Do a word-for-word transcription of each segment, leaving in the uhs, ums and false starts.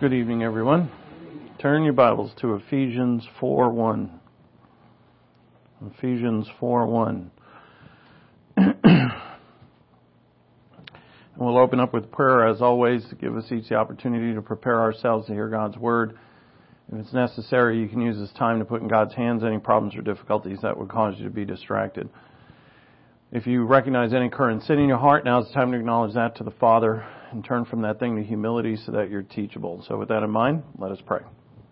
Good evening, everyone. Turn your Bibles to Ephesians four one. Ephesians four one. We'll open up with prayer, as always, to give us each the opportunity to prepare ourselves to hear God's Word. If it's necessary, you can use this time to put in God's hands any problems or difficulties that would cause you to be distracted. If you recognize any current sin in your heart, now's the time to acknowledge that to the Father and turn from that thing to humility so that you're teachable. So with that in mind, let us pray.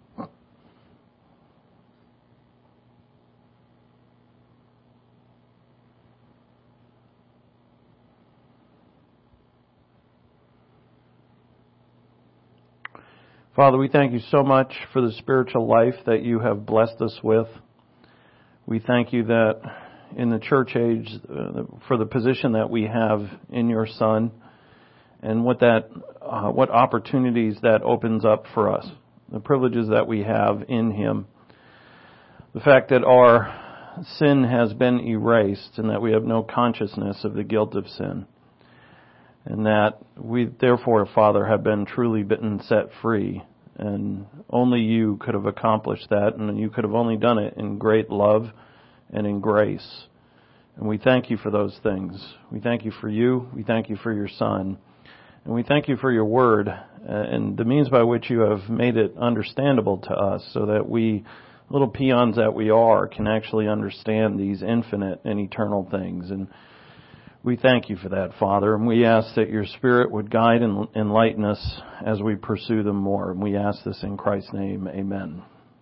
Father, we thank you so much for the spiritual life that you have blessed us with. We thank you that in the church age, uh, for the position that we have in your Son, and what that, uh, what opportunities that opens up for us, the privileges that we have in Him, the fact that our sin has been erased and that we have no consciousness of the guilt of sin. And that we, therefore, Father, have been truly been set free. And only you could have accomplished that, and you could have only done it in great love and in grace. And we thank you for those things. We thank you for you. We thank you for your Son. And we thank you for your Word and the means by which you have made it understandable to us so that we, little peons that we are, can actually understand these infinite and eternal things. And we thank you for that, Father, and we ask that your Spirit would guide and enlighten us as we pursue them more. And we ask this in Christ's name, amen.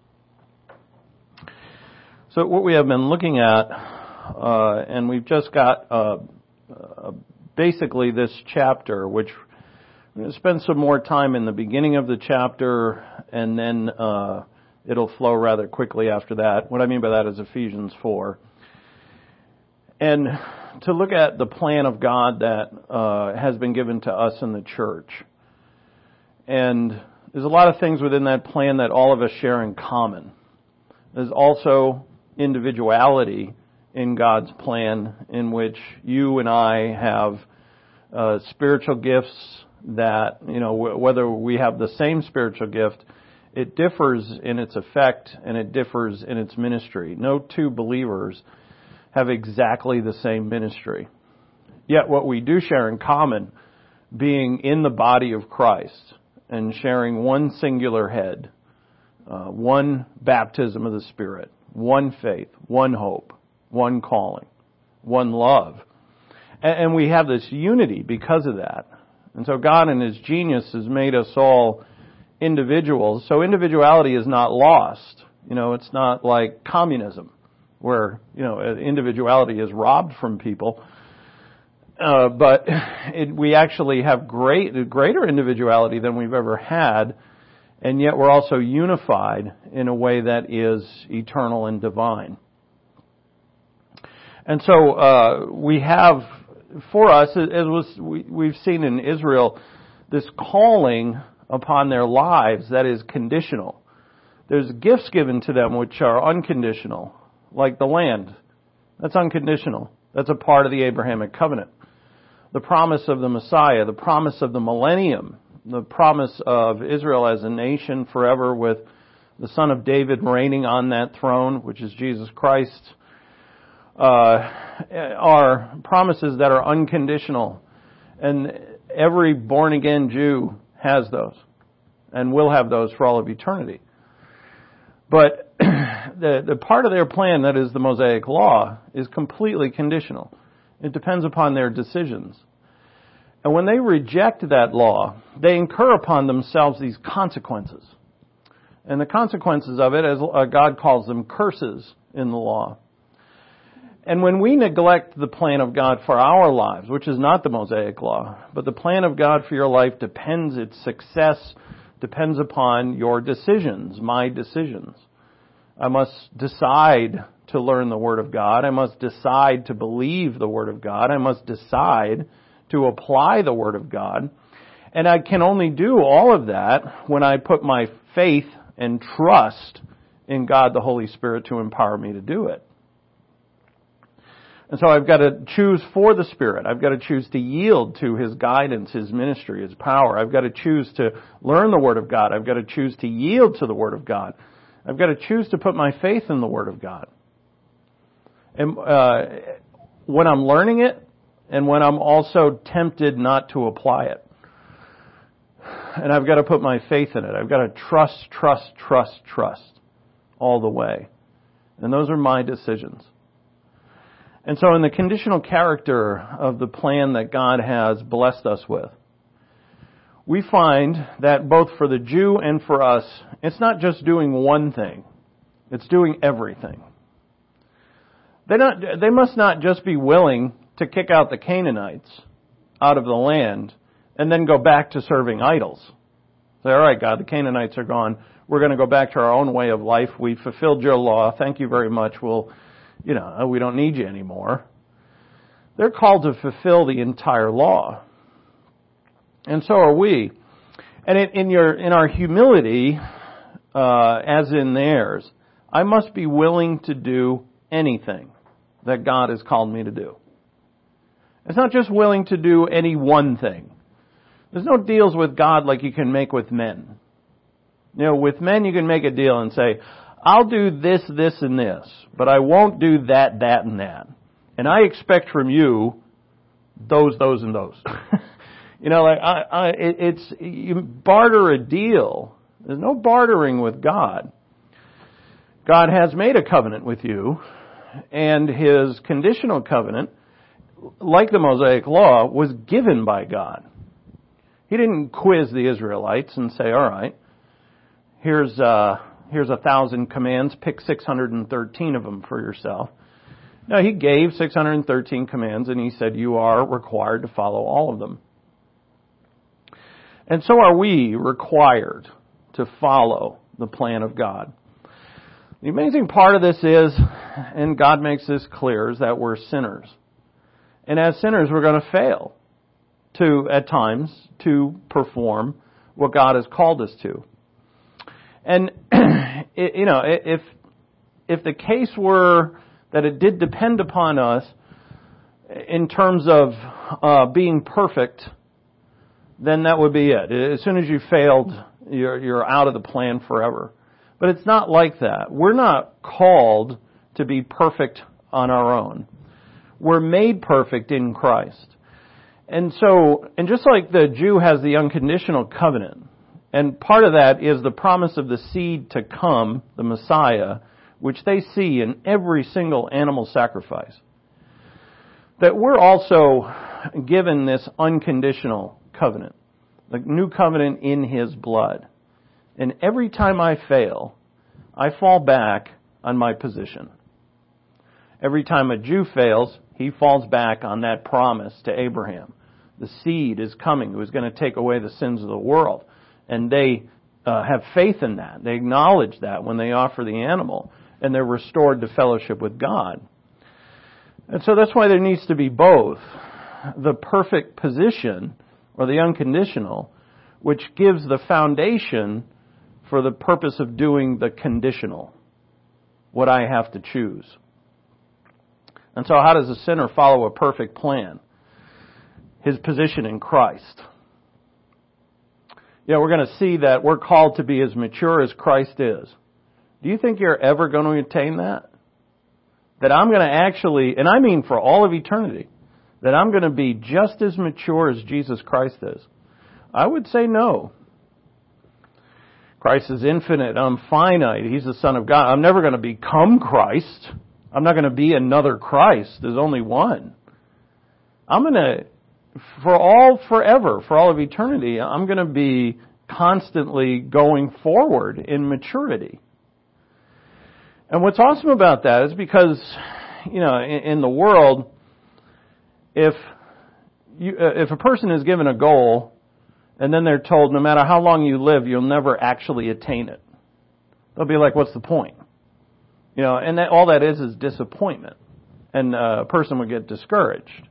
So what we have been looking at, uh, and we've just got uh, uh, basically this chapter, which we're going to spend some more time in the beginning of the chapter, and then uh, it'll flow rather quickly after that. What I mean by that is Ephesians four. And to look at the plan of God that uh, has been given to us in the church. And there's a lot of things within that plan that all of us share in common. There's also individuality in God's plan in which you and I have uh, spiritual gifts that, you know, w- whether we have the same spiritual gift, it differs in its effect and it differs in its ministry. No two believers have exactly the same ministry. Yet what we do share in common, being in the body of Christ and sharing one singular head, uh, one baptism of the Spirit, one faith, one hope, one calling, one love. And, and we have this unity because of that. And so God in His genius has made us all individuals. So individuality is not lost. You know, it's not like communism, where, you know, individuality is robbed from people. Uh, but it, we actually have great, greater individuality than we've ever had, and yet we're also unified in a way that is eternal and divine. And so uh, we have, for us, as was we, we've seen in Israel, this calling upon their lives that is conditional. There's gifts given to them which are unconditional. Like the land. That's unconditional. That's a part of the Abrahamic covenant. The promise of the Messiah, the promise of the millennium, the promise of Israel as a nation forever with the Son of David reigning on that throne, which is Jesus Christ, uh, are promises that are unconditional. And every born-again Jew has those and will have those for all of eternity. But the, the part of their plan that is the Mosaic Law is completely conditional. It depends upon their decisions. And when they reject that law, they incur upon themselves these consequences. And the consequences of it, as God calls them, curses in the law. And when we neglect the plan of God for our lives, which is not the Mosaic Law, but the plan of God for your life depends, its success depends upon your decisions, my decisions. I must decide to learn the Word of God. I must decide to believe the Word of God. I must decide to apply the Word of God. And I can only do all of that when I put my faith and trust in God the Holy Spirit to empower me to do it. And so I've got to choose for the Spirit. I've got to choose to yield to His guidance, His ministry, His power. I've got to choose to learn the Word of God. I've got to choose to yield to the Word of God. I've got to choose to put my faith in the Word of God. And uh, when I'm learning it, and when I'm also tempted not to apply it. And I've got to put my faith in it. I've got to trust, trust, trust, trust all the way. And those are my decisions. And so in the conditional character of the plan that God has blessed us with, we find that both for the Jew and for us, it's not just doing one thing. It's doing everything. They're not, they must not just be willing to kick out the Canaanites out of the land and then go back to serving idols. Say, all right, God, the Canaanites are gone. We're going to go back to our own way of life. We fulfilled your law. Thank you very much. We'll You know, we don't need you anymore. They're called to fulfill the entire law. And so are we. And in, in your in our humility, uh, as in theirs, I must be willing to do anything that God has called me to do. It's not just willing to do any one thing. There's no deals with God like you can make with men. You know, with men you can make a deal and say, I'll do this, this, and this, but I won't do that, that, and that. And I expect from you those, those, and those. you know, like I, I, it, it's you barter a deal. There's no bartering with God. God has made a covenant with you, and His conditional covenant, like the Mosaic Law, was given by God. He didn't quiz the Israelites and say, all right, here's uh Here's a thousand commands, pick six hundred thirteen of them for yourself. No, He gave six hundred thirteen commands and He said you are required to follow all of them. And so are we required to follow the plan of God. The amazing part of this is, and God makes this clear, is that we're sinners. And as sinners, we're going to fail to, at times, to perform what God has called us to. And, it, you know, if if the case were that it did depend upon us in terms of uh, being perfect, then that would be it. As soon as you failed, you're, you're out of the plan forever. But it's not like that. We're not called to be perfect on our own. We're made perfect in Christ. And so, and just like the Jew has the unconditional covenant, and part of that is the promise of the seed to come, the Messiah, which they see in every single animal sacrifice. That we're also given this unconditional covenant, the new covenant in His blood. And every time I fail, I fall back on my position. Every time a Jew fails, he falls back on that promise to Abraham. The seed is coming who is going to take away the sins of the world. And they uh, have faith in that. They acknowledge that when they offer the animal. And they're restored to fellowship with God. And so that's why there needs to be both. The perfect position, or the unconditional, which gives the foundation for the purpose of doing the conditional. What I have to choose. And so how does a sinner follow a perfect plan? His position in Christ. Yeah, we're going to see that we're called to be as mature as Christ is. Do you think you're ever going to attain that? That I'm going to actually, and I mean for all of eternity, that I'm going to be just as mature as Jesus Christ is? I would say no. Christ is infinite. I'm finite. He's the Son of God. I'm never going to become Christ. I'm not going to be another Christ. There's only one. I'm going to, for all forever, for all of eternity, I'm going to be constantly going forward in maturity. And what's awesome about that is because, you know, in, in the world, if you, if a person is given a goal and then they're told no matter how long you live, you'll never actually attain it, they'll be like, what's the point? You know, and that, all that is is disappointment. And uh, a person would get discouraged.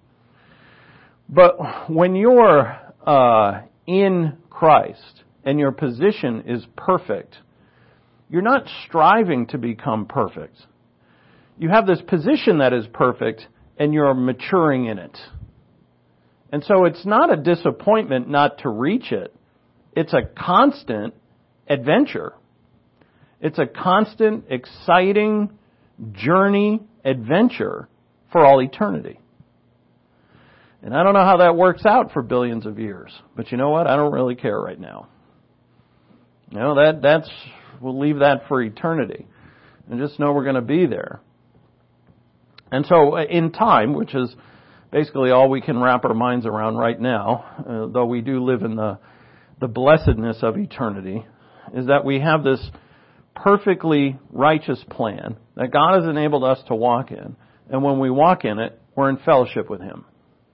But when you're uh, in Christ and your position is perfect, you're not striving to become perfect. You have this position that is perfect, and you're maturing in it. And so it's not a disappointment not to reach it. It's a constant adventure. It's a constant, exciting journey, adventure for all eternity. And I don't know how that works out for billions of years. But you know what? I don't really care right now. You know, that that's we'll leave that for eternity. And just know we're going to be there. And so in time, which is basically all we can wrap our minds around right now, uh, though we do live in the the blessedness of eternity, is that we have this perfectly righteous plan that God has enabled us to walk in. And when we walk in it, we're in fellowship with Him.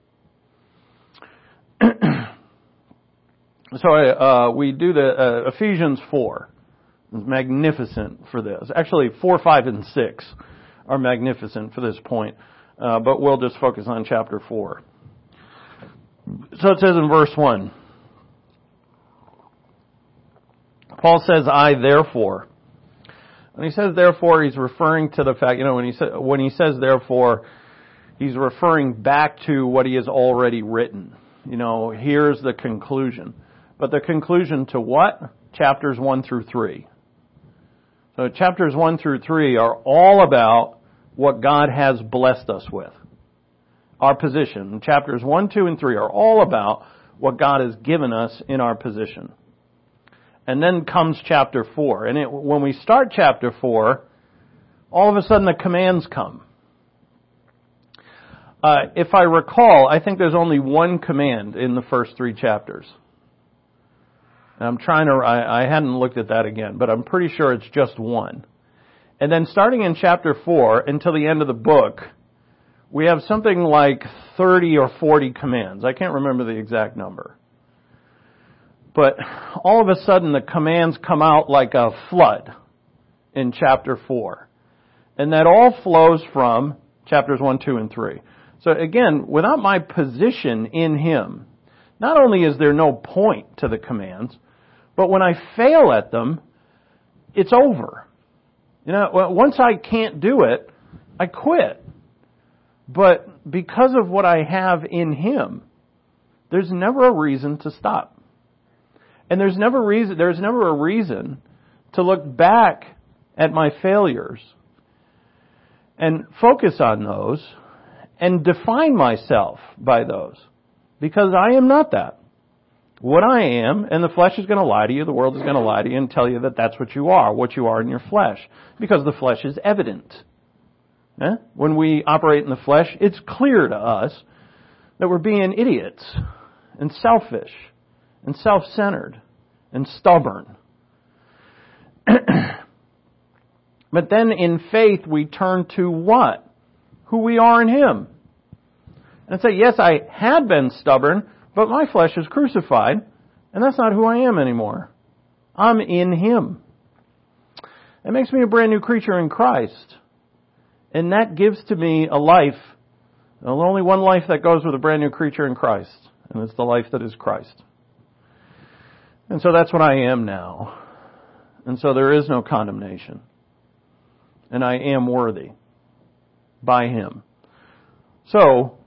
So uh, we do the uh, Ephesians four. It's magnificent for this. Actually, four, five, and six are magnificent for this point. Uh, but we'll just focus on chapter four. So it says in verse one, Paul says, I therefore. When he says therefore, he's referring to the fact, you know, when he, sa- when he says therefore, he's referring back to what he has already written. You know, here's the conclusion. But the conclusion to what? Chapters one through three. So chapters one through three are all about what God has blessed us with. Our position. Chapters one, two, and three are all about what God has given us in our position. And then comes chapter four. And it, when we start chapter four, all of a sudden the commands come. Uh, if I recall, I think there's only one command in the first three chapters. And I'm trying to, I, I hadn't looked at that again, but I'm pretty sure it's just one. And then starting in chapter four until the end of the book, we have something like thirty or forty commands. I can't remember the exact number. But all of a sudden the commands come out like a flood in chapter four. And that all flows from chapters one, two, and three. So again, without my position in Him, not only is there no point to the commands, but when I fail at them, it's over. You know, once I can't do it, I quit. But because of what I have in Him, there's never a reason to stop. And there's never reason, there's never a reason to look back at my failures and focus on those and define myself by those. Because I am not that. What I am, and the flesh is going to lie to you, the world is going to lie to you and tell you that that's what you are, what you are in your flesh. Because the flesh is evident. Eh? When we operate in the flesh, it's clear to us that we're being idiots and selfish and self-centered and stubborn. But then in faith we turn to what? Who we are in Him. And say, yes, I had been stubborn, but my flesh is crucified, and that's not who I am anymore. I'm in Him. It makes me a brand new creature in Christ. And that gives to me a life, well, only one life that goes with a brand new creature in Christ, and it's the life that is Christ. And so that's what I am now. And so there is no condemnation. And I am worthy by Him. So,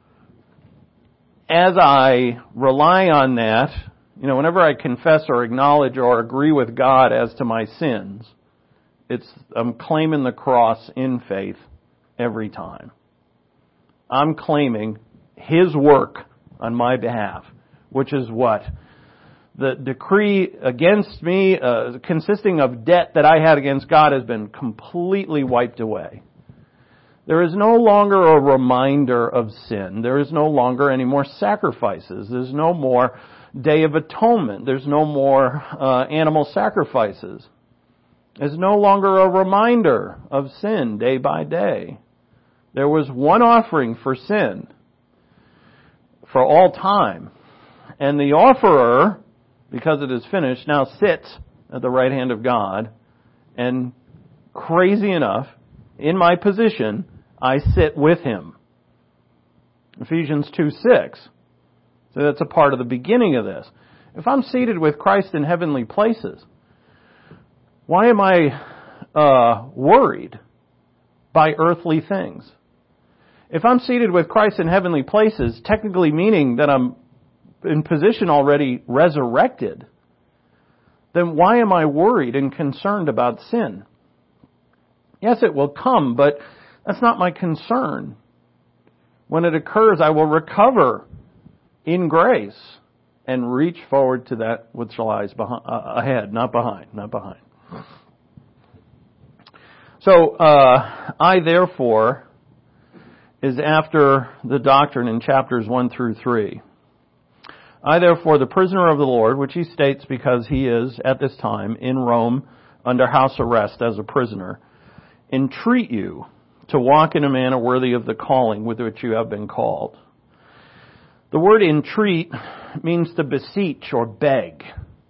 as I rely on that, you know, whenever I confess or acknowledge or agree with God as to my sins, it's I'm claiming the cross in faith every time. I'm claiming His work on my behalf, which is what? The decree against me, uh, consisting of debt that I had against God, has been completely wiped away. There is no longer a reminder of sin. There is no longer any more sacrifices. There's no more Day of Atonement. There's no more uh, animal sacrifices. There's no longer a reminder of sin day by day. There was one offering for sin for all time. And the offerer, because it is finished, now sits at the right hand of God. And crazy enough, in my position, I sit with Him. Ephesians two six. So that's a part of the beginning of this. If I'm seated with Christ in heavenly places, why am I uh, worried by earthly things? If I'm seated with Christ in heavenly places, technically meaning that I'm in position already resurrected, then why am I worried and concerned about sin? Yes, it will come, but that's not my concern. When it occurs, I will recover in grace and reach forward to that which lies behind, uh, ahead, not behind, not behind. So, uh, I therefore is after the doctrine in chapters one through three. I therefore, the prisoner of the Lord, which he states because he is, at this time, in Rome under house arrest as a prisoner, entreat you to walk in a manner worthy of the calling with which you have been called. The word entreat means to beseech or beg.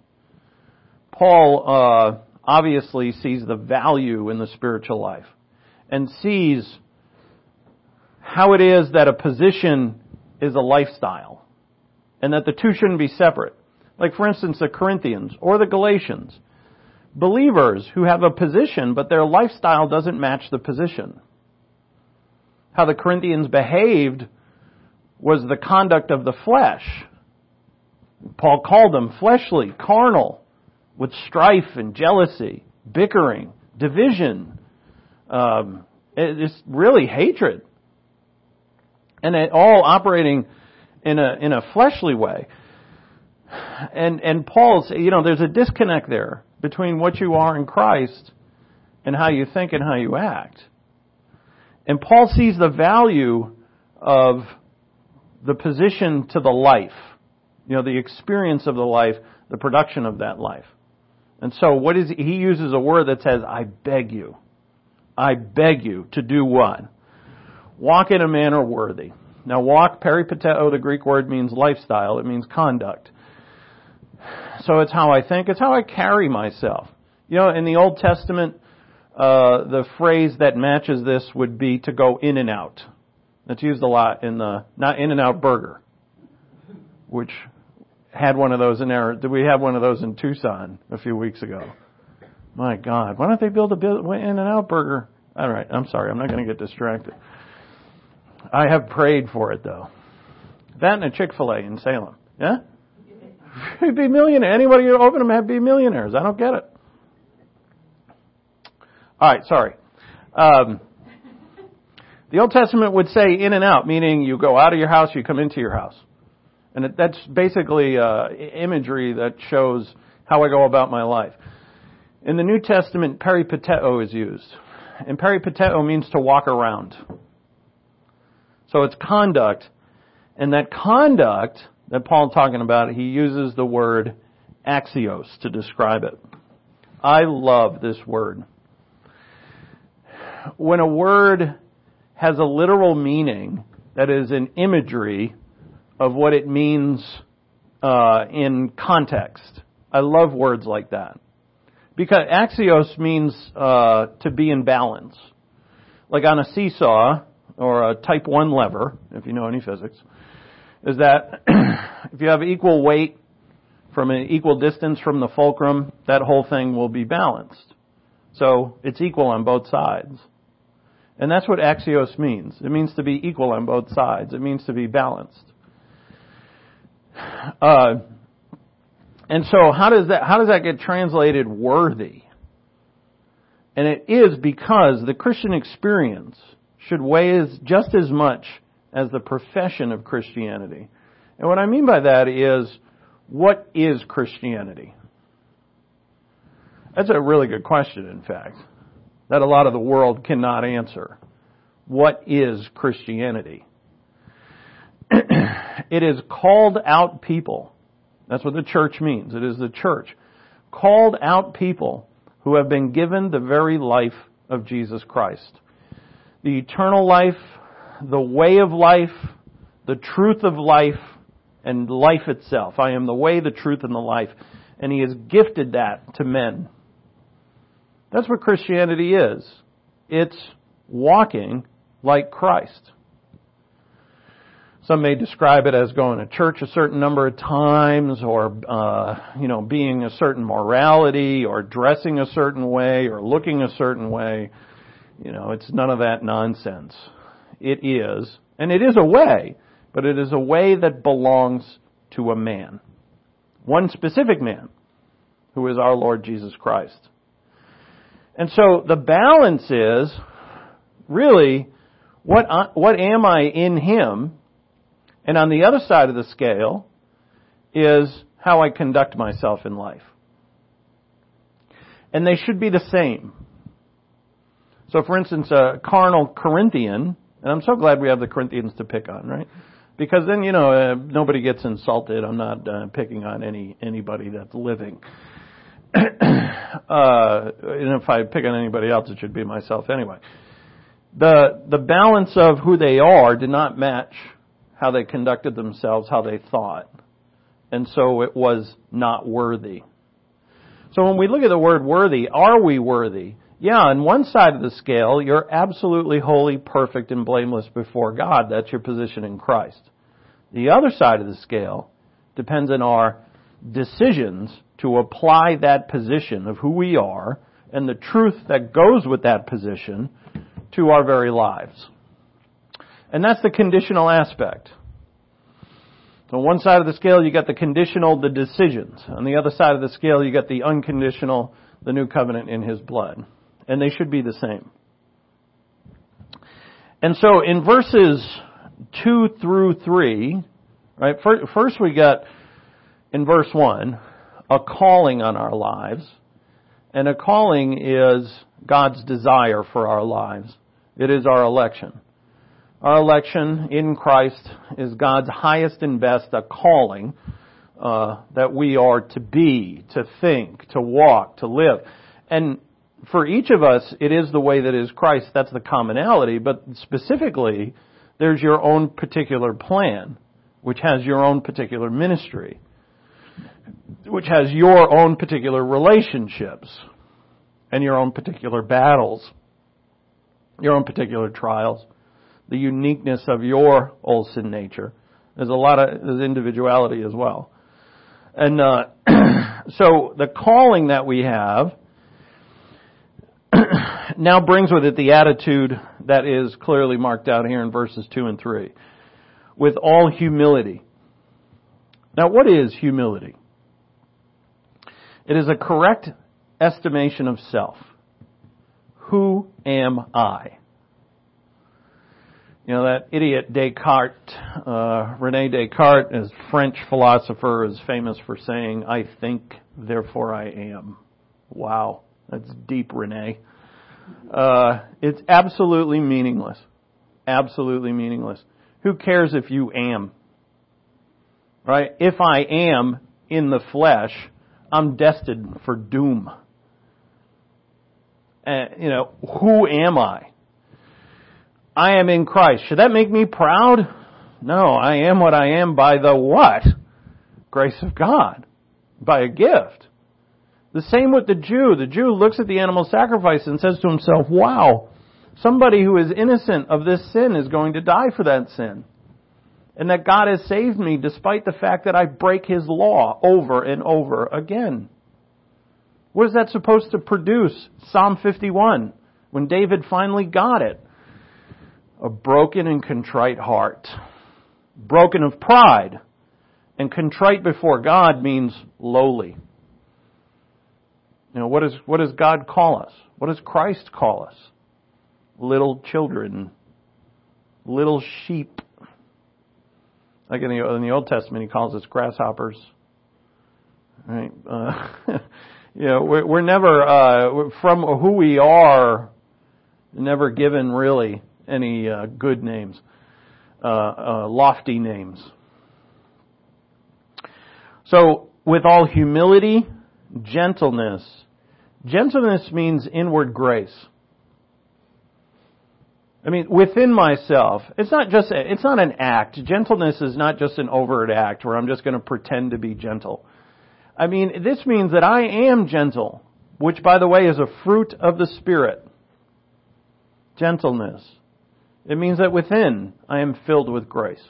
Paul uh, obviously sees the value in the spiritual life and sees how it is that a position is a lifestyle and that the two shouldn't be separate. Like, for instance, the Corinthians or the Galatians. Believers who have a position, but their lifestyle doesn't match the position. How the Corinthians behaved was the conduct of the flesh. Paul called them fleshly, carnal, with strife and jealousy, bickering, division. Um, it's really hatred. And it all operating in a in a fleshly way. And and Paul's, you know, there's a disconnect there between what you are in Christ and how you think and how you act. And Paul sees the value of the position to the life, you know, the experience of the life, the production of that life. And so what is he uses a word that says, I beg you. I beg you to do what? Walk in a manner worthy. Now walk, peripateo, the Greek word means lifestyle. It means conduct. So it's how I think. It's how I carry myself. You know, in the Old Testament, uh, the phrase that matches this would be to go in and out. That's used a lot in the, not In-N-Out Burger, which had one of those in there. Did we have one of those in Tucson a few weeks ago? My God, why don't they build a In-N-Out Burger? All right, I'm sorry, I'm not going to get distracted. I have prayed for it, though. That and a Chick-fil-A in Salem. Yeah? You'd be millionaire. Anybody who open them have be millionaires. I don't get it. All right, sorry. Um, the Old Testament would say in and out, meaning you go out of your house, you come into your house. And it, that's basically uh, imagery that shows how I go about my life. In the New Testament, peripateo is used. And peripateo means to walk around. So it's conduct. And that conduct that Paul's talking about, he uses the word axios to describe it. I love this word. When a word has a literal meaning that is an imagery of what it means uh, in context, I love words like that. Because axios means uh, to be in balance. Like on a seesaw or a type one lever, if you know any physics, is that if you have equal weight from an equal distance from the fulcrum, that whole thing will be balanced. So it's equal on both sides. And that's what axios means. It means to be equal on both sides. It means to be balanced. Uh, and so how does that, how does that get translated worthy? And it is because the Christian experience should weigh as, just as much as the profession of Christianity. And what I mean by that is, what is Christianity? That's a really good question, in fact, that a lot of the world cannot answer. What is Christianity? It is called out people. That's what the church means. It is the church. Called out people who have been given the very life of Jesus Christ. The eternal life, the way of life, the truth of life, and life itself. I am the way, the truth, and the life. And He has gifted that to men. That's what Christianity is. It's walking like Christ. Some may describe it as going to church a certain number of times, or, uh, you know, being a certain morality, or dressing a certain way, or looking a certain way. You know, it's none of that nonsense. it is, and it is a way, but it is a way that belongs to a man. One specific man, who is our Lord Jesus Christ. And so the balance is, really, what what am I in Him? And on the other side of the scale is how I conduct myself in life. And they should be the same. So, for instance, a carnal Corinthian, and I'm so glad we have the Corinthians to pick on, right? Because then, you know, uh, nobody gets insulted. I'm not uh, picking on any anybody that's living. uh, and if I pick on anybody else, it should be myself anyway. The the balance of who they are did not match how they conducted themselves, how they thought. And so it was not worthy. So when we look at the word worthy, are we worthy? Yeah, on one side of the scale, you're absolutely holy, perfect, and blameless before God. That's your position in Christ. The other side of the scale depends on our decisions to apply that position of who we are and the truth that goes with that position to our very lives. And that's the conditional aspect. So on one side of the scale, you got the conditional, the decisions. On the other side of the scale, you got the unconditional, the new covenant in His blood. And they should be the same. And so in verses two through three, right, first we got in verse one, a calling on our lives. And a calling is God's desire for our lives. It is our election. Our election in Christ is God's highest and best, a calling uh, that we are to be, to think, to walk, to live. And for each of us, it is the way that is Christ. That's the commonality. But specifically, there's your own particular plan, which has your own particular ministry, which has your own particular relationships and your own particular battles, your own particular trials. The uniqueness of your old sin nature. There's a lot of there's individuality as well. And uh, so the calling that we have now brings with it the attitude that is clearly marked out here in verses two and three. With all humility. Now, what is humility? It is a correct estimation of self. Who am I? You know, that idiot Descartes, uh, René Descartes, as French philosopher, is famous for saying, I think, therefore I am. Wow, that's deep, René. Uh, it's absolutely meaningless. Absolutely meaningless. Who cares if you am? Right? If I am in the flesh, I'm destined for doom. And, you know, who am I? I am in Christ. Should that make me proud? No, I am what I am by the what? Grace of God. By a gift. The same with the Jew. The Jew looks at the animal sacrifice and says to himself, wow, somebody who is innocent of this sin is going to die for that sin. And that God has saved me despite the fact that I break His law over and over again. What is that supposed to produce? Psalm fifty-one, when David finally got it. A broken and contrite heart. Broken of pride. And contrite before God means lowly. You know, what, is, what does God call us? What does Christ call us? Little children. Little sheep. Like in the, in the Old Testament, He calls us grasshoppers. Right? Uh, you know, we're, we're never, uh, from who we are, never given really any uh, good names, uh, uh, lofty names. So, with all humility, gentleness. Gentleness means inward grace. I mean, within myself, it's not just, it's not an act. Gentleness is not just an overt act where I'm just going to pretend to be gentle. I mean, this means that I am gentle, which, by the way, is a fruit of the Spirit. Gentleness. It means that within I am filled with grace.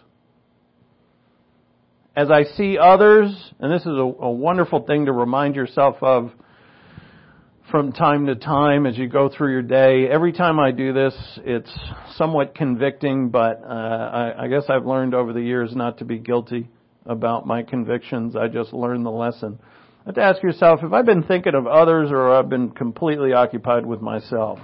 As I see others, and this is a, a wonderful thing to remind yourself of, from time to time as you go through your day. Every time I do this, it's somewhat convicting, but uh, I, I guess I've learned over the years not to be guilty about my convictions. I just learned the lesson. You have to ask yourself, have I been thinking of others or have I been completely occupied with myself?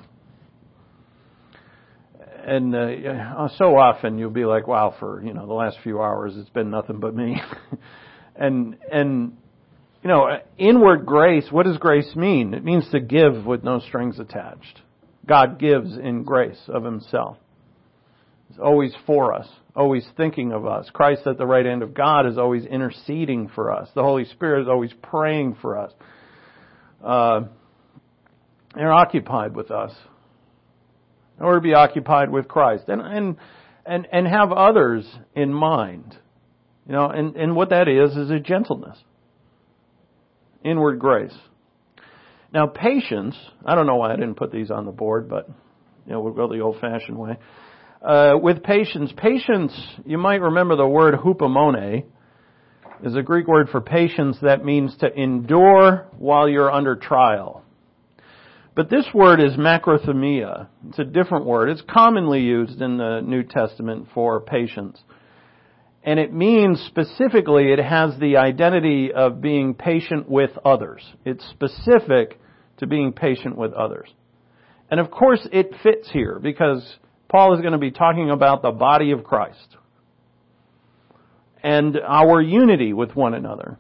And uh, so often you'll be like, wow, for, you know, the last few hours it's been nothing but me. and, and, you know, inward grace, what does grace mean? It means to give with no strings attached. God gives in grace of Himself. He's always for us, always thinking of us. Christ at the right hand of God is always interceding for us. The Holy Spirit is always praying for us. Uh, they're occupied with us. In order to be occupied with Christ. And, and, and, and have others in mind. You know, and, and what that is, is a gentleness. Inward grace. Now, patience, I don't know why I didn't put these on the board, but, you know, we'll go the old-fashioned way. Uh, with patience, patience, you might remember the word hupomone is a Greek word for patience that means to endure while you're under trial. But this word is macrothumia. It's a different word. It's commonly used in the New Testament for patience. And it means specifically, it has the identity of being patient with others. It's specific to being patient with others. And of course it fits here because Paul is going to be talking about the body of Christ and our unity with one another.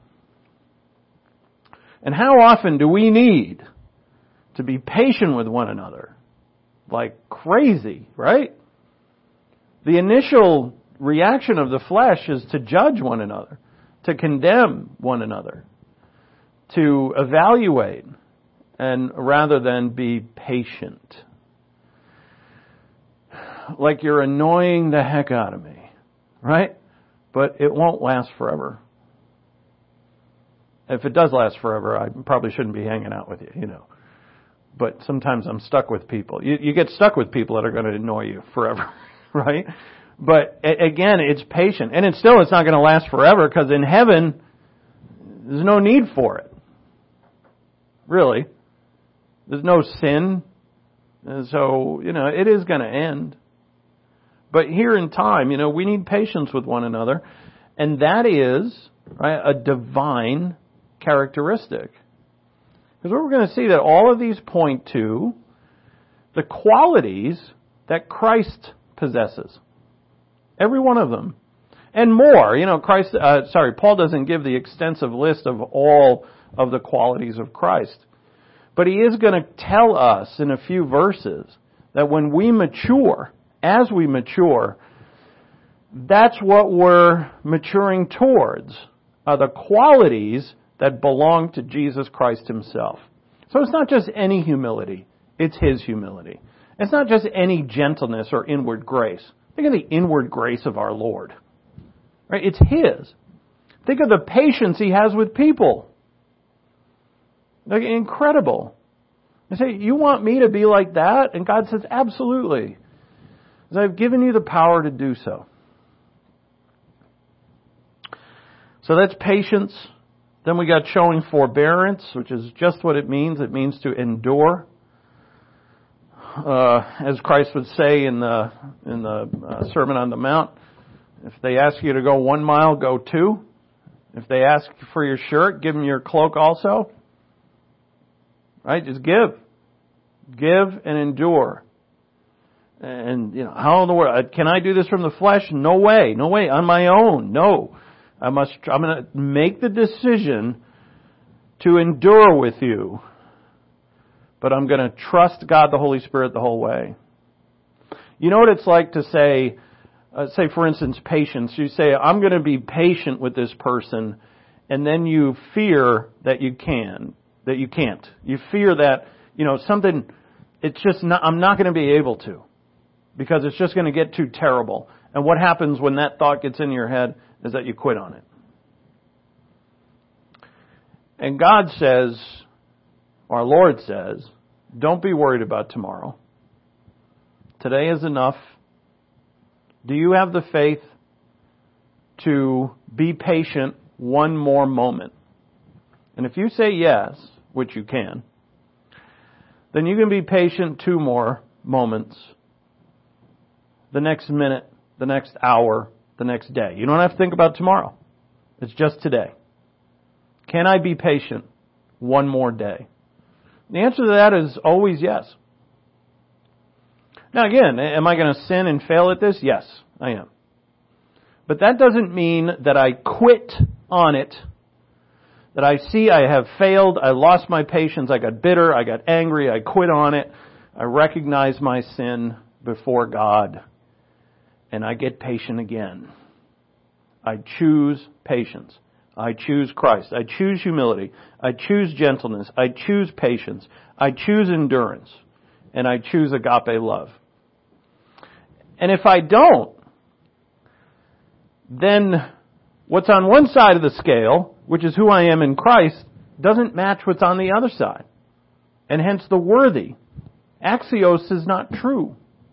And how often do we need to be patient with one another? Like crazy, right? The initial reaction of the flesh is to judge one another, to condemn one another, to evaluate, and rather than be patient. Like you're annoying the heck out of me, right? But it won't last forever. If it does last forever, I probably shouldn't be hanging out with you, you know. But sometimes I'm stuck with people. You, you get stuck with people that are going to annoy you forever, right? But again, it's patient. And it's still, it's not going to last forever because in heaven, there's no need for it. Really. There's no sin. And so, you know, it is going to end. But here in time, you know, we need patience with one another. And that is, right, a divine characteristic. Because we're going to see that all of these point to the qualities that Christ possesses. Every one of them. And more. You know, Christ, uh, sorry, Paul doesn't give the extensive list of all of the qualities of Christ. But he is going to tell us in a few verses that when we mature, as we mature, that's what we're maturing towards, are the qualities that belong to Jesus Christ Himself. So it's not just any humility, it's His humility. It's not just any gentleness or inward grace. Think of the inward grace of our Lord. Right? It's His. Think of the patience He has with people. Like, incredible. I say, you want me to be like that? And God says, absolutely. Because I've given you the power to do so. So that's patience. Then we got showing forbearance, which is just what it means. It means to endure. Uh, as Christ would say in the in the uh, Sermon on the Mount, if they ask you to go one mile, go two. If they ask for your shirt, give them your cloak also. Right? Just give. Give and endure. And, you know, how in the world, can I do this from the flesh? No way. No way. On my own. No. I must, I'm going to make the decision to endure with you. But I'm going to trust God the Holy Spirit the whole way. You know what it's like to say, uh, say for instance, patience. You say, I'm going to be patient with this person, and then you fear that you can, that you can't. You fear that, you know, something, it's just not, I'm not going to be able to, because it's just going to get too terrible. And what happens when that thought gets in your head is that you quit on it. And God says, our Lord says, don't be worried about tomorrow. Today is enough. Do you have the faith to be patient one more moment? And if you say yes, which you can, then you can be patient two more moments, the next minute, the next hour, the next day. You don't have to think about tomorrow. It's just today. Can I be patient one more day? The answer to that is always yes. Now again, am I going to sin and fail at this? Yes, I am. But that doesn't mean that I quit on it, that I see I have failed, I lost my patience, I got bitter, I got angry, I quit on it, I recognize my sin before God, and I get patient again. I choose patience. I choose Christ. I choose humility. I choose gentleness. I choose patience. I choose endurance. And I choose agape love. And if I don't, then what's on one side of the scale, which is who I am in Christ, doesn't match what's on the other side. And hence the worthy. Axios is not true.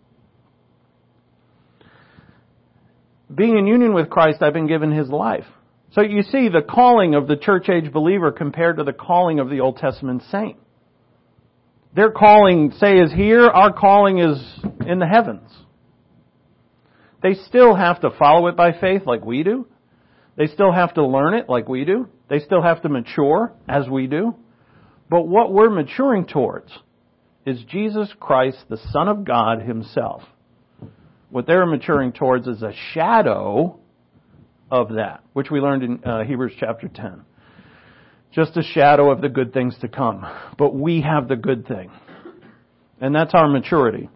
Being in union with Christ, I've been given His life. So you see the calling of the church age believer compared to the calling of the Old Testament saint. Their calling, say, is here. Our calling is in the heavens. They still have to follow it by faith like we do. They still have to learn it like we do. They still have to mature as we do. But what we're maturing towards is Jesus Christ, the Son of God Himself. What they're maturing towards is a shadow of that, which we learned in uh, Hebrews chapter ten. Just a shadow of the good things to come. But we have the good thing. And that's our maturity.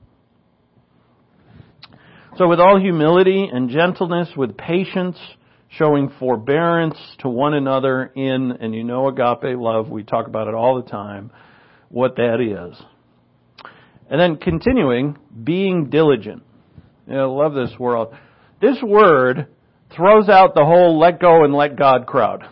So with all humility and gentleness, with patience, showing forbearance to one another in, and you know agape love, we talk about it all the time, what that is. And then continuing, being diligent. You know, I love this word. This word throws out the whole let go and let God crowd.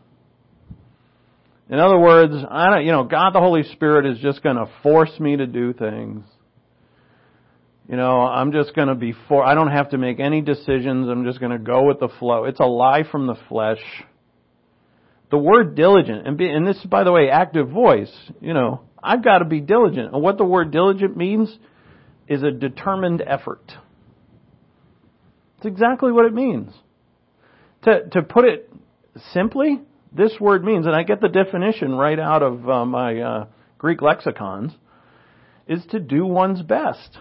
In other words, I don't, you know, God the Holy Spirit is just going to force me to do things. You know, I'm just going to be for, I don't have to make any decisions. I'm just going to go with the flow. It's a lie from the flesh. The word diligent, and, be, and this is, by the way, active voice, you know, I've got to be diligent. And what the word diligent means is a determined effort. It's exactly what it means. To, to put it simply, this word means, and I get the definition right out of uh, my uh, Greek lexicons, is to do one's best.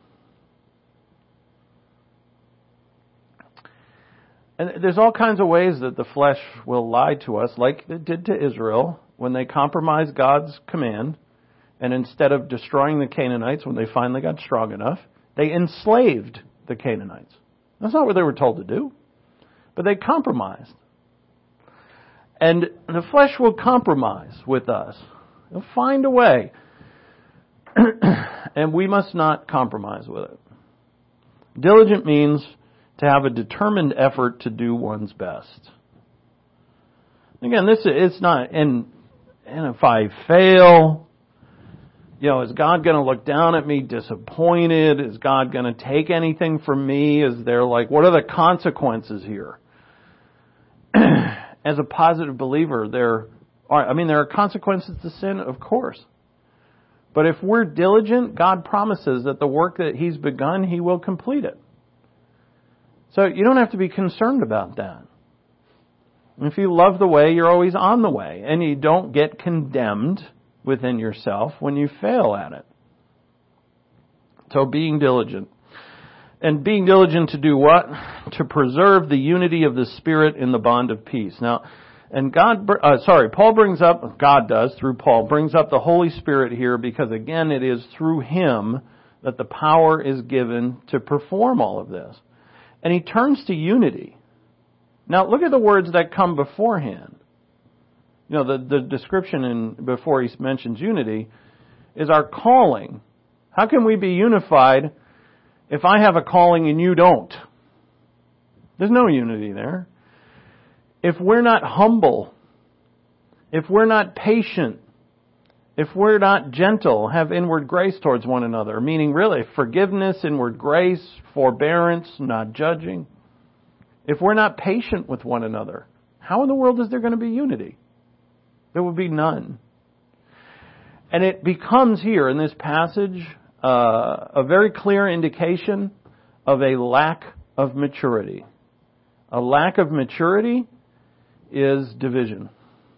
And there's all kinds of ways that the flesh will lie to us, like it did to Israel when they compromised God's command, and instead of destroying the Canaanites when they finally got strong enough, they enslaved the Canaanites. That's not what they were told to do, but they compromised. And the flesh will compromise with us. It'll find a way. And we must not compromise with it. Diligent means to have a determined effort to do one's best. Again, this is not, and, and if I fail, you know, is God going to look down at me disappointed? Is God going to take anything from me? Is there like, what are the consequences here? As a positive believer, there are, I mean, there are consequences to sin, of course. But if we're diligent, God promises that the work that He's begun, He will complete it. So you don't have to be concerned about that. If you love the way, you're always on the way. And you don't get condemned within yourself when you fail at it. So being diligent. And being diligent to do what? To preserve the unity of the Spirit in the bond of peace. Now, and God, uh, sorry, Paul brings up, God does through Paul, brings up the Holy Spirit here because again it is through Him that the power is given to perform all of this. And he turns to unity. Now look at the words that come beforehand. You know, the, the description in before he mentions unity is our calling. How can we be unified if I have a calling and you don't? There's no unity there. If we're not humble, if we're not patient, if we're not gentle, have inward grace towards one another, meaning really forgiveness, inward grace, forbearance, not judging. If we're not patient with one another, how in the world is there going to be unity? There would be none. And it becomes here in this passage uh, a very clear indication of a lack of maturity. A lack of maturity is division.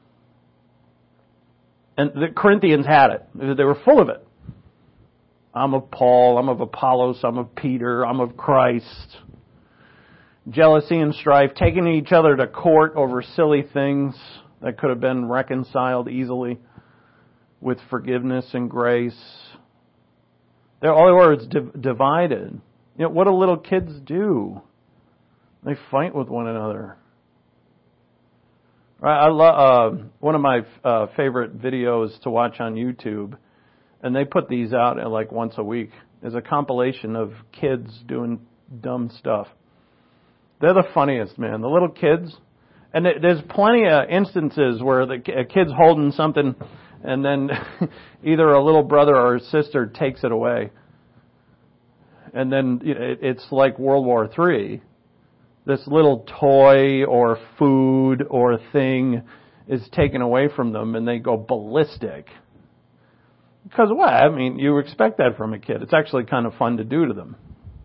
And the Corinthians had it. They were full of it. I'm of Paul, I'm of Apollos, I'm of Peter, I'm of Christ. Jealousy and strife, taking each other to court over silly things that could have been reconciled easily with forgiveness and grace. They're all words div- divided. You know, what do little kids do? They fight with one another. I love uh, one of my uh, favorite videos to watch on YouTube, and they put these out uh, like once a week. Is a compilation of kids doing dumb stuff. They're the funniest, man. The little kids, and there's plenty of instances where the a kid's holding something, and then either a little brother or a sister takes it away, and then you know, it's like World War Three. This little toy or food or thing is taken away from them and they go ballistic. Because what? I mean, you expect that from a kid. It's actually kind of fun to do to them.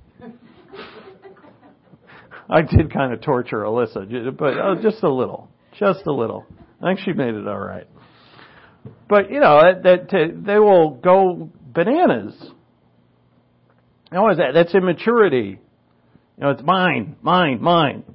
I did kind of torture Alyssa, but oh, just a little. Just a little. I think she made it all right. But, you know, that, that they will go bananas. What is that? That's immaturity. You know, it's mine, mine, mine.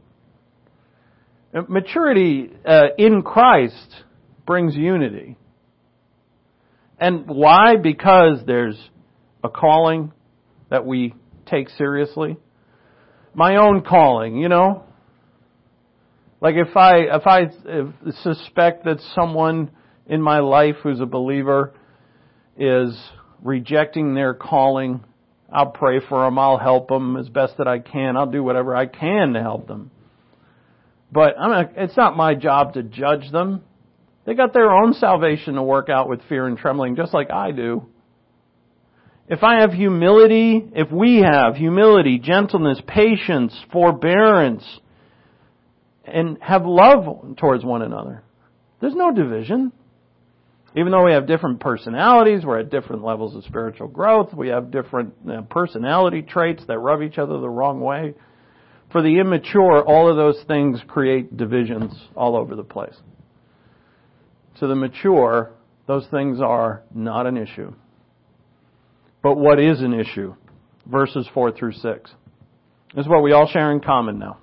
Maturity uh, in Christ brings unity. And why? Because there's a calling that we take seriously. My own calling, you know. Like if I if I if suspect that someone in my life who's a believer is rejecting their calling, I'll pray for them. I'll help them as best that I can. I'll do whatever I can to help them. But I'm not, it's not my job to judge them. They got their own salvation to work out with fear and trembling, just like I do. If I have humility, if we have humility, gentleness, patience, forbearance, and have love towards one another, there's no division. Even though we have different personalities, we're at different levels of spiritual growth, we have different you know, personality traits that rub each other the wrong way. For the immature, all of those things create divisions all over the place. To the mature, those things are not an issue. But what is an issue? Verses four through six. This is what we all share in common now.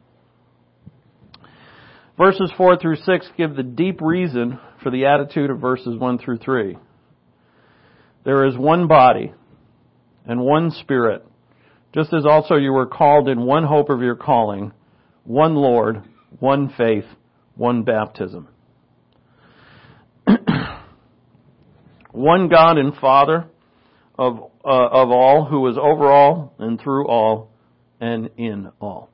Verses four through six give the deep reason for the attitude of verses one through three. There is one body and one Spirit, just as also you were called in one hope of your calling, one Lord, one faith, one baptism. One God and Father of uh, of all, who is over all and through all and in all.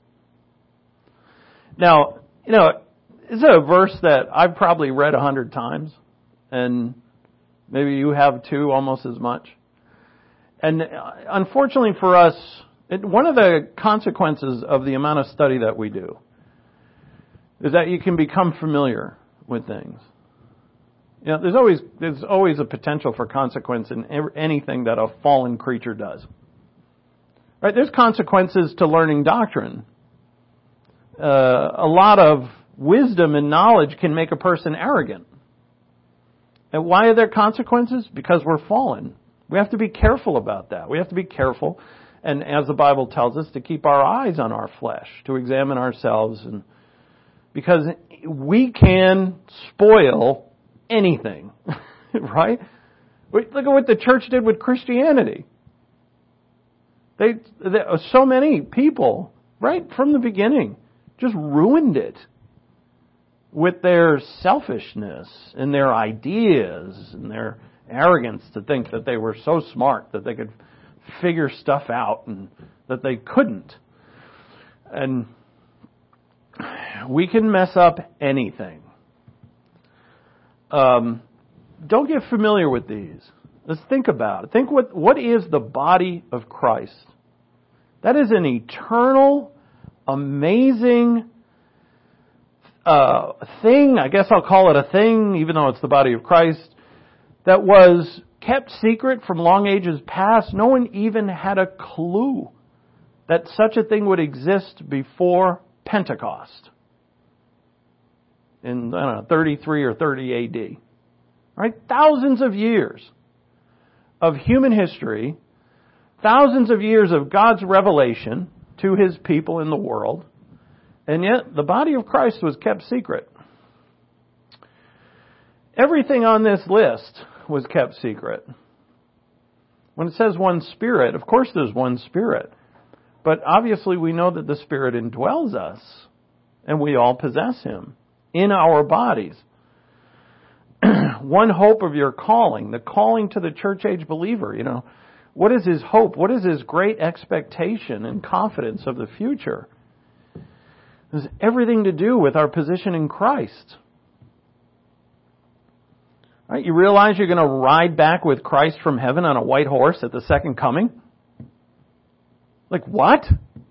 Now, you know, it's a verse that I've probably read a hundred times, and maybe you have too, almost as much. And unfortunately for us, it, one of the consequences of the amount of study that we do is that you can become familiar with things. You know, there's always there's always a potential for consequence in anything that a fallen creature does. Right? There's consequences to learning doctrine. Uh, a lot of wisdom and knowledge can make a person arrogant. And why are there consequences? Because we're fallen. We have to be careful about that. We have to be careful, and as the Bible tells us, to keep our eyes on our flesh, to examine ourselves, and because we can spoil anything, right? Look at what the church did with Christianity. They, they, so many people, right from the beginning, just ruined it with their selfishness and their ideas and their arrogance to think that they were so smart that they could figure stuff out and that they couldn't. And we can mess up anything. Um, don't get familiar with these. Let's think about it. Think what, what is the body of Christ? That is an eternal, amazing uh, thing. I guess I'll call it a thing, even though it's the body of Christ, that was kept secret from long ages past. No one even had a clue that such a thing would exist before Pentecost in, I don't know, thirty-three or thirty A D. Right? Thousands of years of human history, thousands of years of God's revelation to His people in the world, and yet the body of Christ was kept secret. Everything on this list was kept secret. When it says one Spirit, of course there's one Spirit. But obviously we know that the Spirit indwells us, and we all possess Him in our bodies. One hope of your calling, the calling to the church age believer, you know, what is his hope? What is his great expectation and confidence of the future? It has everything to do with our position in Christ. Right? You realize you're going to ride back with Christ from heaven on a white horse at the second coming? Like, what?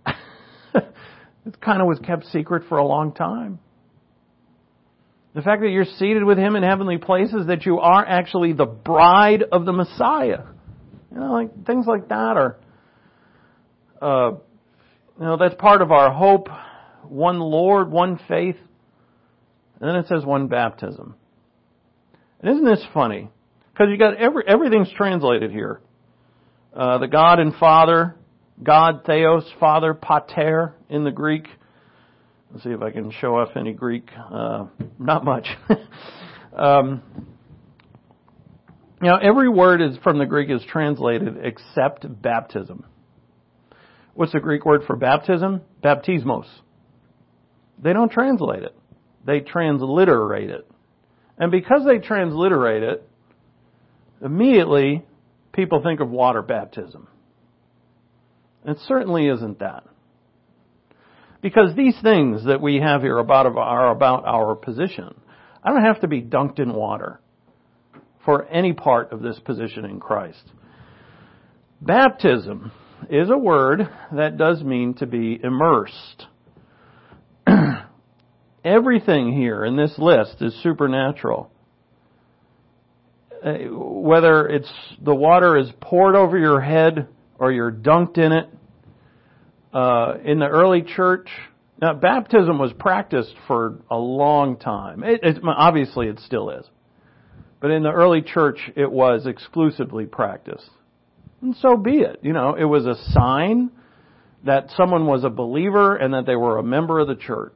It kind of was kept secret for a long time. The fact that you're seated with Him in heavenly places, that you are actually the bride of the Messiah. You know, like things like that are, uh, you know, that's part of our hope. One Lord, one faith. And then it says one baptism. And isn't this funny? Because you got every everything's translated here. Uh, the God and Father, God, Theos, Father, Pater in the Greek. Let's see if I can show off any Greek. Uh, not much. um, you know, every word is from the Greek is translated except baptism. What's the Greek word for baptism? Baptismos. They don't translate it. They transliterate it. And because they transliterate it, immediately people think of water baptism. It certainly isn't that. Because these things that we have here about are about our position. I don't have to be dunked in water for any part of this position in Christ. Baptism is a word that does mean to be immersed. Everything here in this list is supernatural. Uh, whether it's the water is poured over your head or you're dunked in it. Uh, in the early church, now baptism was practiced for a long time. It, it, obviously it still is. But in the early church, it was exclusively practiced. And so be it. You know, it was a sign that someone was a believer and that they were a member of the church.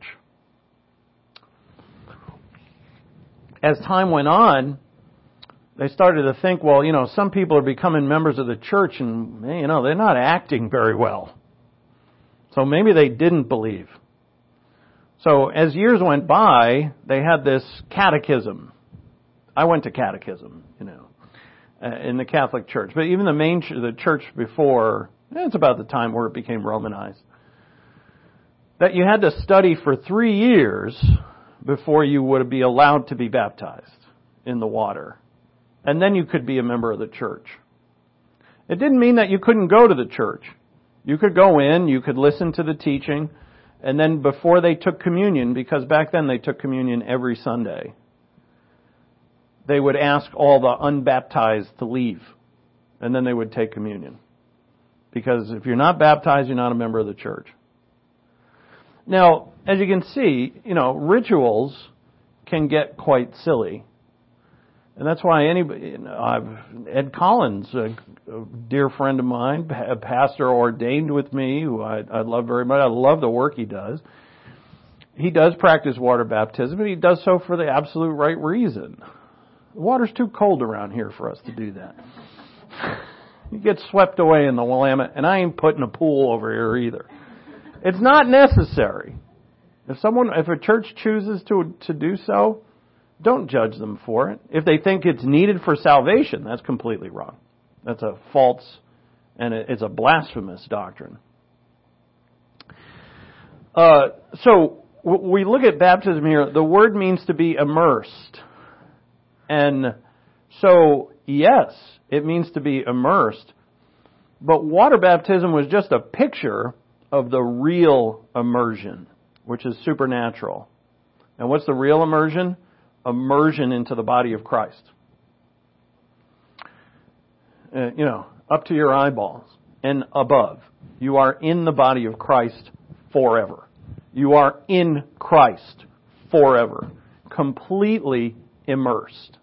As time went on, they started to think, well, you know, some people are becoming members of the church and, you know, they're not acting very well. So maybe they didn't believe. So as years went by, they had this catechism. I went to catechism, you know, in the Catholic Church. But even the main, the church before, it's about the time where it became Romanized. That you had to study for three years before you would be allowed to be baptized in the water. And then you could be a member of the church. It didn't mean that you couldn't go to the church. You could go in, you could listen to the teaching, and then before they took communion, because back then they took communion every Sunday, they would ask all the unbaptized to leave, and then they would take communion. Because if you're not baptized, you're not a member of the church. Now, as you can see, you know, rituals can get quite silly. And that's why anybody, you know, I've, Ed Collins, a, a dear friend of mine, a pastor ordained with me, who I, I love very much. I love the work he does. He does practice water baptism, and he does so for the absolute right reason. The water's too cold around here for us to do that. You get swept away in the Willamette, and I ain't putting a pool over here either. It's not necessary. If someone, if a church chooses to to do so, don't judge them for it. If they think it's needed for salvation, that's completely wrong. That's a false and it's a blasphemous doctrine. Uh, so we look at baptism here. The word means to be immersed. And so, yes, it means to be immersed. But water baptism was just a picture of the real immersion, which is supernatural. And what's the real immersion? Immersion into the body of Christ. uh, you know, up to your eyeballs and above. You are in the body of Christ forever. You are in Christ forever. Completely immersed.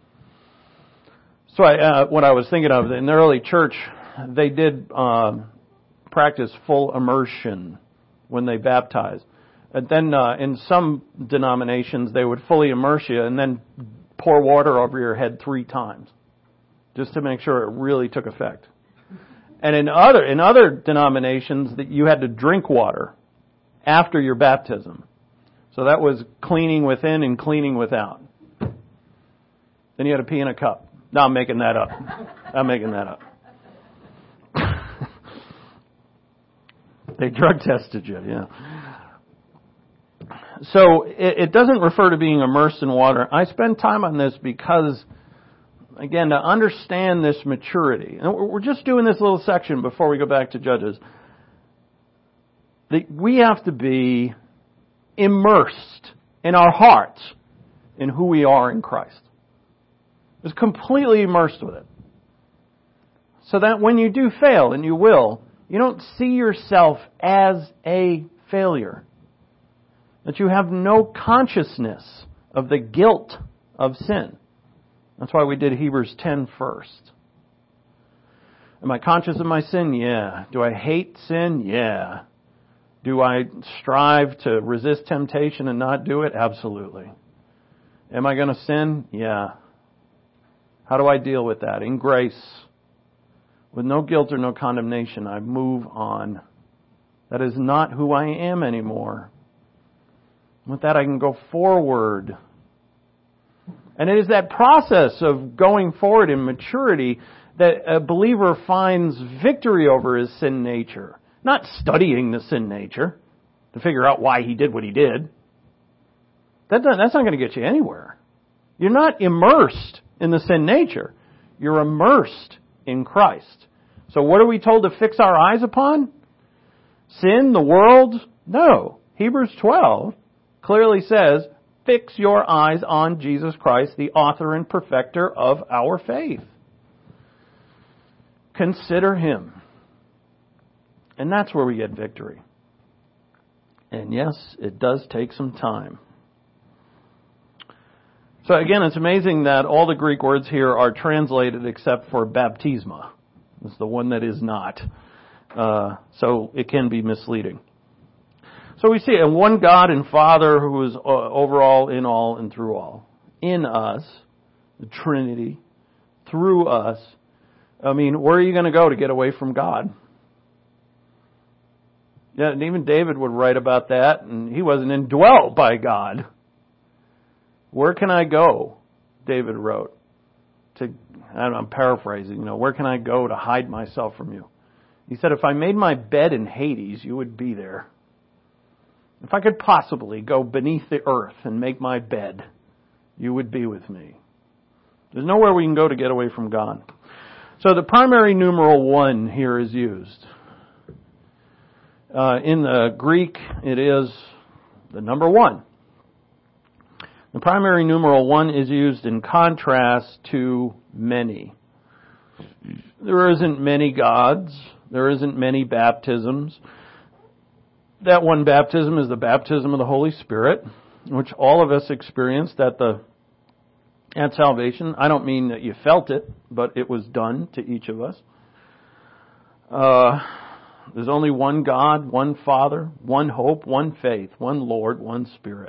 So I, uh, what I was thinking of, in the early church, they did uh, practice full immersion when they baptized. And then uh, in some denominations, they would fully immerse you and then pour water over your head three times, just to make sure it really took effect. And in other in other denominations, that you had to drink water after your baptism. So that was cleaning within and cleaning without. Then you had to pee in a cup. No, I'm making that up. I'm making that up. They drug tested you, yeah. So it, it doesn't refer to being immersed in water. I spend time on this because, again, to understand this maturity, and we're just doing this little section before we go back to Judges, that we have to be immersed in our hearts in who we are in Christ. Just completely immersed with it. So that when you do fail, and you will, you don't see yourself as a failure. That you have no consciousness of the guilt of sin. That's why we did Hebrews ten first. Am I conscious of my sin? Yeah. Do I hate sin? Yeah. Do I strive to resist temptation and not do it? Absolutely. Am I going to sin? Yeah. How do I deal with that? In grace, with no guilt or no condemnation, I move on. That is not who I am anymore. With that, I can go forward. And it is that process of going forward in maturity that a believer finds victory over his sin nature. Not studying the sin nature to figure out why he did what he did. That that's not going to get you anywhere. You're not immersed in the sin nature. You're immersed in Christ. So what are we told to fix our eyes upon? Sin, the world? No. Hebrews twelve clearly says, fix your eyes on Jesus Christ, the author and perfecter of our faith. Consider Him. And that's where we get victory. And yes, it does take some time. So again, it's amazing that all the Greek words here are translated except for baptisma. It's the one that is not. Uh, so it can be misleading. So we see a one God and Father who is over all, in all, and through all. In us, the Trinity, through us. I mean, where are you going to go to get away from God? Yeah, and even David would write about that, and he wasn't indwelt by God. Where can I go? David wrote. To, I don't know, I'm paraphrasing, you know, where can I go to hide myself from you? He said, if I made my bed in Hades, you would be there. If I could possibly go beneath the earth and make my bed, you would be with me. There's nowhere we can go to get away from God. So the primary numeral one here is used. Uh, in the Greek, it is the number one. The primary numeral one is used in contrast to many. There isn't many gods. There isn't many baptisms. That one baptism is the baptism of the Holy Spirit, which all of us experienced at the at salvation. I don't mean that you felt it, but it was done to each of us. Uh, there's only one God, one Father, one hope, one faith, one Lord, one Spirit.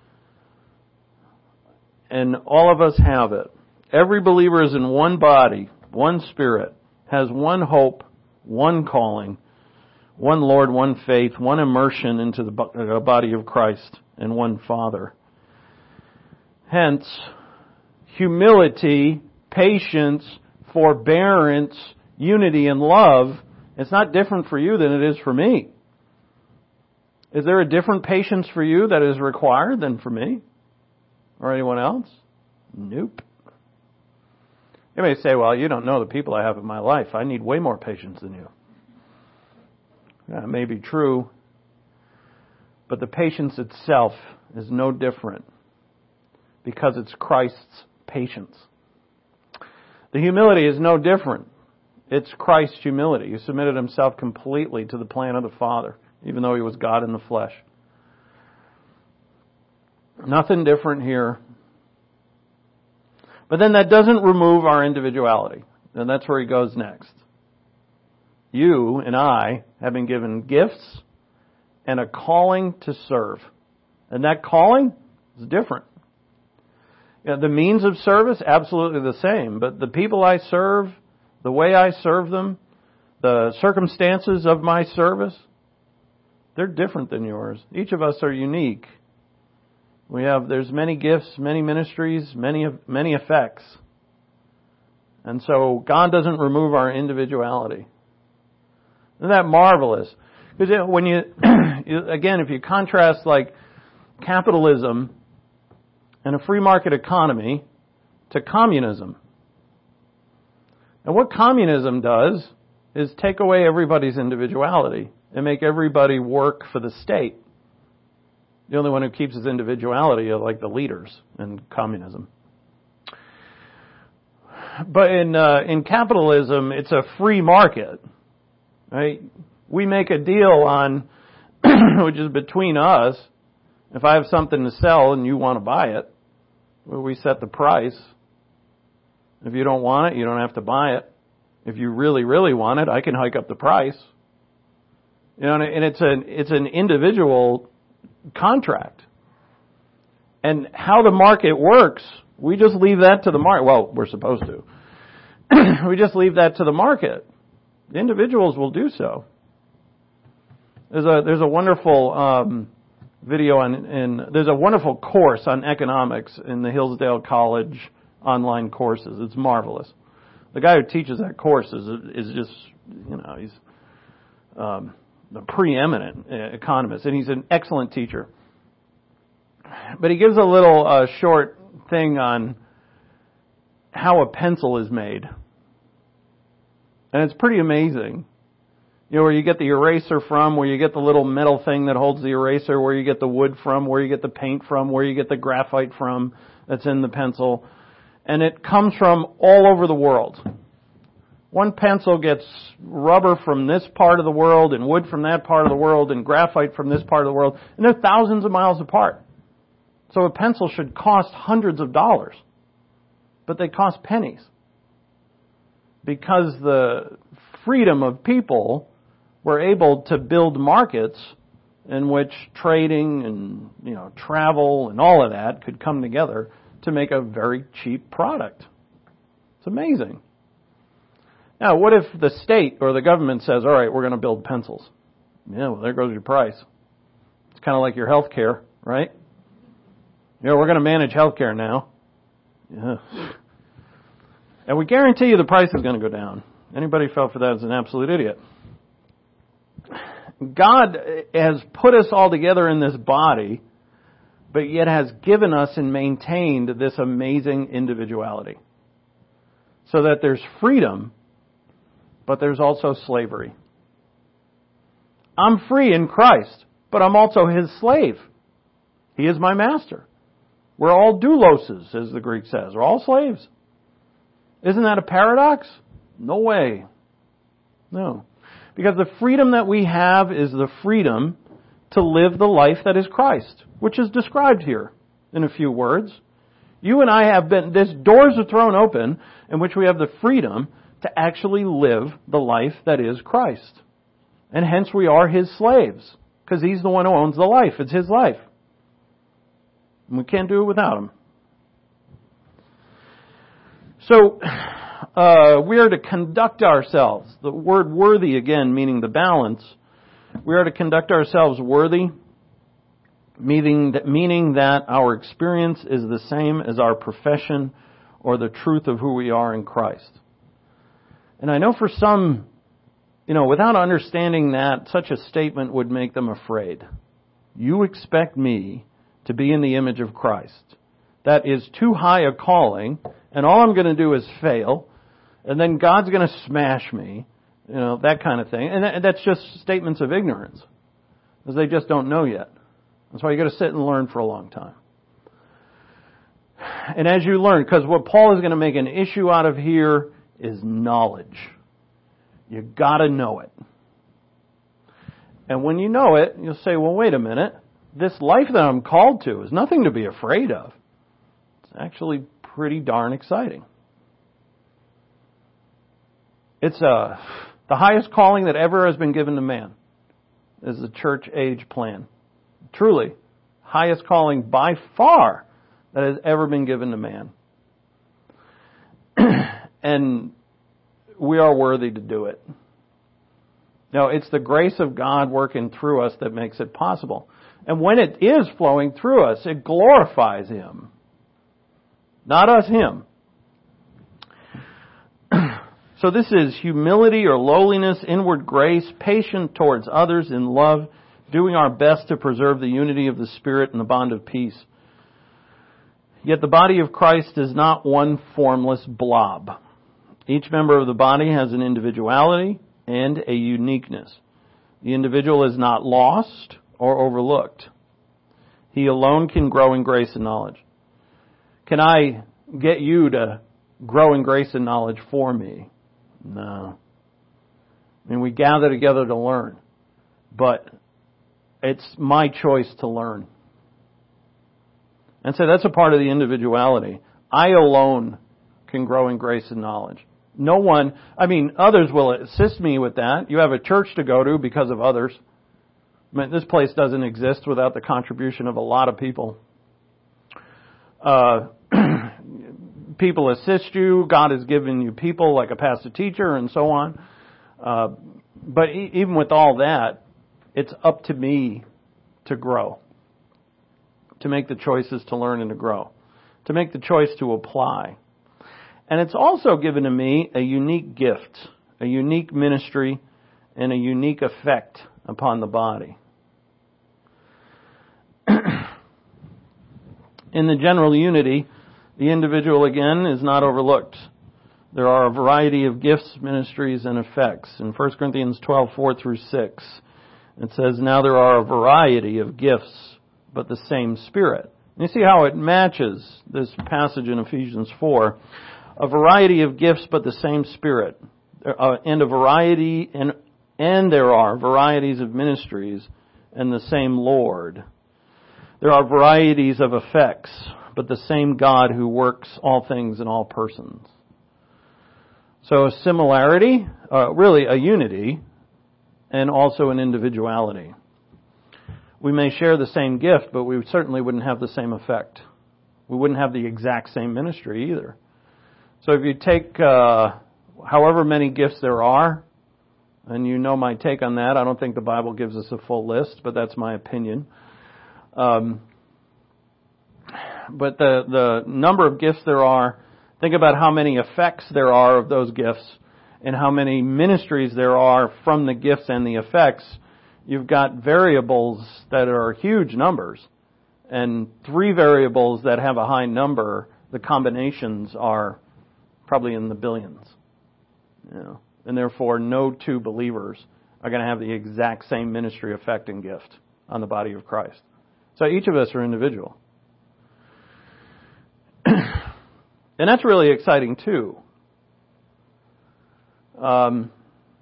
And all of us have it. Every believer is in one body, one Spirit, has one hope, one calling, one Lord, one faith, one immersion into the body of Christ, and one Father. Hence, humility, patience, forbearance, unity, and love, it's not different for you than it is for me. Is there a different patience for you that is required than for me? Or anyone else? Nope. You may say, well, you don't know the people I have in my life. I need way more patience than you. That may be true, but the patience itself is no different because it's Christ's patience. The humility is no different It's Christ's humility. He submitted himself completely to the plan of the Father, even though he was God in the flesh. Nothing different here. But then that doesn't remove our individuality. And that's where he goes next. You and I have been given gifts and a calling to serve. And that calling is different. You know, the means of service, absolutely the same. But the people I serve, the way I serve them, the circumstances of my service, they're different than yours. Each of us are unique. We have, there's many gifts, many ministries, many, many effects. And so God doesn't remove our individuality. Isn't that marvelous? Because when you, again, if you contrast like capitalism and a free market economy to communism. And what communism does is take away everybody's individuality and make everybody work for the state. The only one who keeps his individuality are like the leaders in communism. But in uh, in capitalism, it's a free market, right? We make a deal on, which is between us. If I have something to sell and you want to buy it, well, we set the price. If you don't want it, you don't have to buy it. If you really, really want it, I can hike up the price. You know, and it's an it's an individual contract. And how the market works, we just leave that to the market. Well, we're supposed to. We just leave that to the market. The individuals will do so. There's a there's a wonderful um, video on, in there's a wonderful course on economics in the Hillsdale College online courses. It's marvelous. The guy who teaches that course is is just, you know, he's um, the preeminent economist, and he's an excellent teacher. But he gives a little uh, short thing on how a pencil is made. And it's pretty amazing. You know, where you get the eraser from, where you get the little metal thing that holds the eraser, where you get the wood from, where you get the paint from, where you get the graphite from that's in the pencil. And it comes from all over the world. One pencil gets rubber from this part of the world, and wood from that part of the world, and graphite from this part of the world, and they're thousands of miles apart. So a pencil should cost hundreds of dollars, but they cost pennies. Because the freedom of people were able to build markets in which trading and, you know, travel and all of that could come together to make a very cheap product. It's amazing. Now, what if the state or the government says, all right, we're going to build pencils? Yeah, well, there goes your price. It's kind of like your health care, right? You know, we're going to manage health care now. Yeah. And we guarantee you the price is going to go down. Anybody fell for that is an absolute idiot. God has put us all together in this body, but yet has given us and maintained this amazing individuality. So that there's freedom, but there's also slavery. I'm free in Christ, but I'm also His slave. He is my master. We're all douloses, as the Greek says. We're all slaves. Isn't that a paradox? No way. No. Because the freedom that we have is the freedom to live the life that is Christ, which is described here in a few words. You and I have been, this doors are thrown open in which we have the freedom to actually live the life that is Christ. And hence we are His slaves, because He's the one who owns the life. It's His life. And we can't do it without Him. So, uh, we are to conduct ourselves. The word worthy, again, meaning the balance. We are to conduct ourselves worthy, meaning that, meaning that our experience is the same as our profession or the truth of who we are in Christ. And I know for some, you know, without understanding that, such a statement would make them afraid. You expect me to be in the image of Christ. That is too high a calling, and all I'm going to do is fail, and then God's going to smash me, you know, that kind of thing. And that, that's just statements of ignorance, because they just don't know yet. That's why you got to sit and learn for a long time. And as you learn, because what Paul is going to make an issue out of here is knowledge. You gotta know it. And when you know it, you'll say, well, wait a minute. This life that I'm called to is nothing to be afraid of. It's actually pretty darn exciting. It's uh, the highest calling that ever has been given to man is the church age plan. Truly, highest calling by far that has ever been given to man. And we are worthy to do it. Now, it's the grace of God working through us that makes it possible. And when it is flowing through us, it glorifies Him. Not us, Him. So this is humility or lowliness, inward grace, patient towards others in love, doing our best to preserve the unity of the Spirit and the bond of peace. Yet the body of Christ is not one formless blob. Each member of the body has an individuality and a uniqueness. The individual is not lost or overlooked. He alone can grow in grace and knowledge. Can I get you to grow in grace and knowledge for me? No. I mean, we gather together to learn, but it's my choice to learn. And so that's a part of the individuality. I alone can grow in grace and knowledge. No one, I mean, others will assist me with that. You have a church to go to because of others. I mean, this place doesn't exist without the contribution of a lot of people. Uh, people assist you. God has given you people like a pastor teacher and so on. Uh, but e- even with all that, it's up to me to grow, to make the choices to learn and to grow, to make the choice to apply. And it's also given to me a unique gift, a unique ministry, and a unique effect upon the body. In the general unity, the individual, again, is not overlooked. There are a variety of gifts, ministries, and effects. In First Corinthians twelve, four through six, it says, now there are a variety of gifts, but the same Spirit. And you see how it matches this passage in Ephesians four. A variety of gifts, but the same Spirit. Uh, and a variety, and, and there are varieties of ministries, and the same Lord. There are varieties of effects, but the same God who works all things in all persons. So a similarity, uh, really a unity, and also an individuality. We may share the same gift, but we certainly wouldn't have the same effect. We wouldn't have the exact same ministry either. So if you take uh, however many gifts there are, and you know my take on that, I don't think the Bible gives us a full list, but that's my opinion. Um, but the, the number of gifts there are, think about how many effects there are of those gifts and how many ministries there are from the gifts and the effects. You've got variables that are huge numbers, and three variables that have a high number, the combinations are probably in the billions. You know, and therefore no two believers are going to have the exact same ministry, effect, and gift on the body of Christ. So each of us are individual. And that's really exciting too. Um,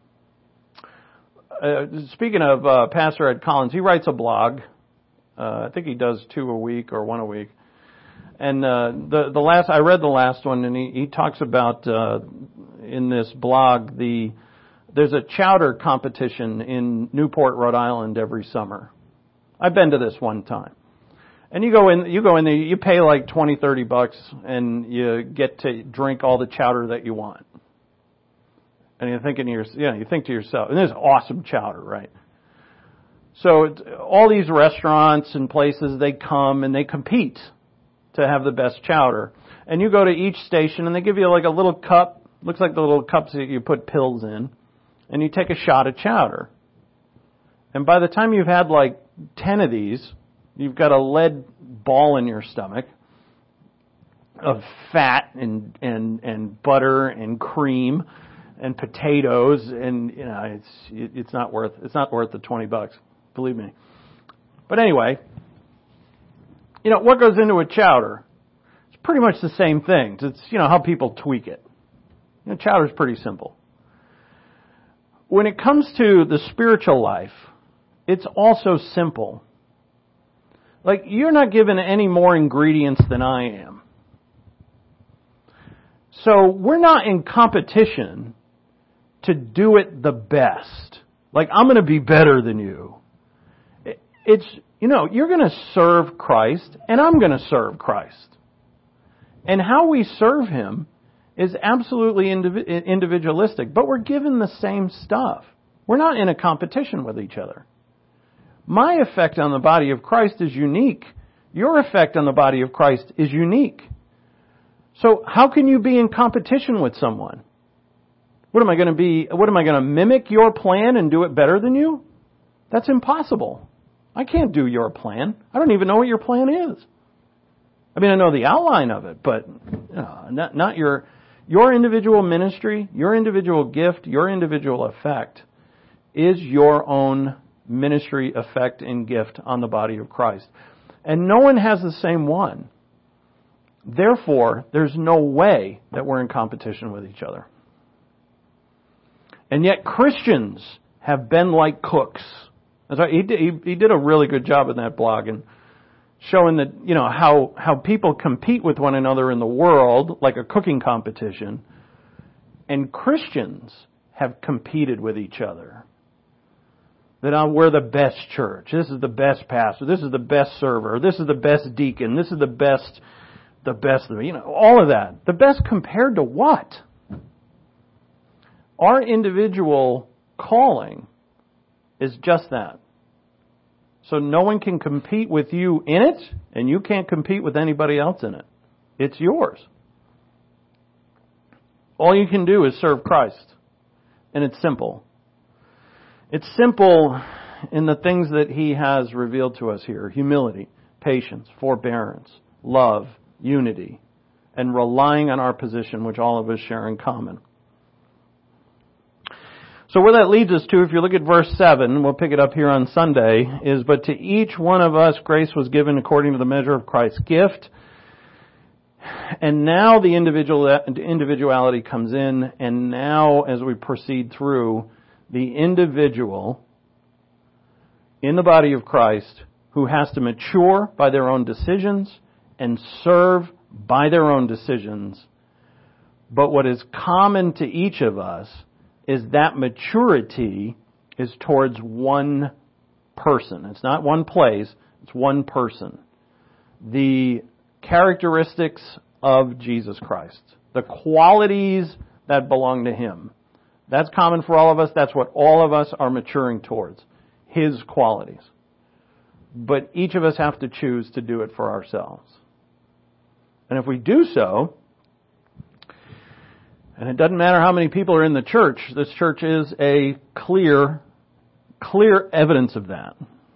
uh, speaking of uh, Pastor Ed Collins, he writes a blog. Uh, I think he does two a week or one a week. And uh, the the last I read the last one, and he, he talks about uh, in this blog the there's a chowder competition in Newport, Rhode Island every summer. I've been to this one time. And you go in, you go in there, you pay like twenty, thirty bucks, and you get to drink all the chowder that you want. And you're thinking to yourself, you know, you think to yourself, and there's awesome chowder, right? So it, all these restaurants and places, they come and they compete to have the best chowder. And you go to each station, and they give you like a little cup, looks like the little cups that you put pills in, and you take a shot of chowder. And by the time you've had like ten of these, you've got a lead ball in your stomach of fat and, and, and butter and cream and potatoes, and you know it's it's not worth it's not worth the twenty bucks, believe me. But anyway, you know what goes into a chowder? It's pretty much the same thing. It's you know how people tweak it. You know, chowder's pretty simple. when it comes to the spiritual life, it's also simple. Like, you're not given any more ingredients than I am. So we're not in competition to do it the best. Like, I'm going to be better than you. It's, you know, you're going to serve Christ, and I'm going to serve Christ. And how we serve Him is absolutely indiv- individualistic, but we're given the same stuff. We're not in a competition with each other. My effect on the body of Christ is unique. Your effect on the body of Christ is unique. So how can you be in competition with someone? What am I going to be, what am I going to mimic your plan and do it better than you? That's impossible. I can't do your plan. I don't even know what your plan is. I mean, I know the outline of it, but you know, not, not your, your individual ministry, your individual gift, your individual effect is your own ministry, effect, and gift on the body of Christ. And no one has the same one. Therefore, there's no way that we're in competition with each other. And yet Christians have been like cooks. That's right. He did, he, he did a really good job in that blog and showing that, you know, how, how people compete with one another in the world, like a cooking competition, and Christians have competed with each other. That oh, we're the best church. This is the best pastor. This is the best server. This is the best deacon. This is the best, the best, you know, all of that. The best compared to what? Our individual calling is just that. So no one can compete with you in it, and you can't compete with anybody else in it. It's yours. All you can do is serve Christ. And it's simple. It's simple in the things that He has revealed to us here. Humility, patience, forbearance, love, unity, and relying on our position, which all of us share in common. So where that leads us to, if you look at verse seven, we'll pick it up here on Sunday, is, but to each one of us grace was given according to the measure of Christ's gift. And now the individual individuality comes in, and now as we proceed through, the individual in the body of Christ who has to mature by their own decisions and serve by their own decisions. But what is common to each of us is that maturity is towards one person. It's not one place, it's one person. The characteristics of Jesus Christ. The qualities that belong to Him. That's common for all of us. That's what all of us are maturing towards. His qualities. But each of us have to choose to do it for ourselves. And if we do so, and it doesn't matter how many people are in the church, this church is a clear, clear evidence of that.